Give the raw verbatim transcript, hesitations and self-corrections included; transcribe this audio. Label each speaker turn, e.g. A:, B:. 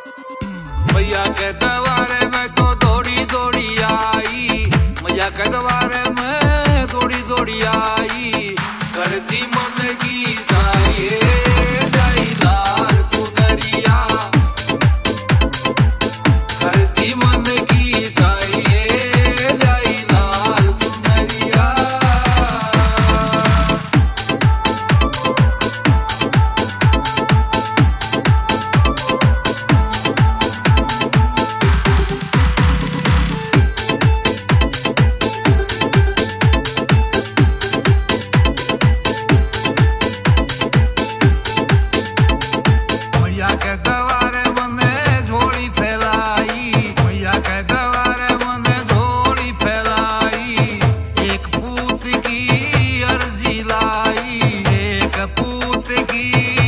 A: मैया के दरबारे में तो दौड़ी दौड़ी आई, मैया के दरबारे में दौड़ी दौड़ी आई, करती मन की चाहिए जाई लाल सुंदरिया, करती मन की चाहिए जाई लाल सुंदरिया। मैया के दरबारे मने झोली फैलाई, मैया के दरबारे मने झोली फैलाई, एक पूत की अर्जी लाई, एक पूत की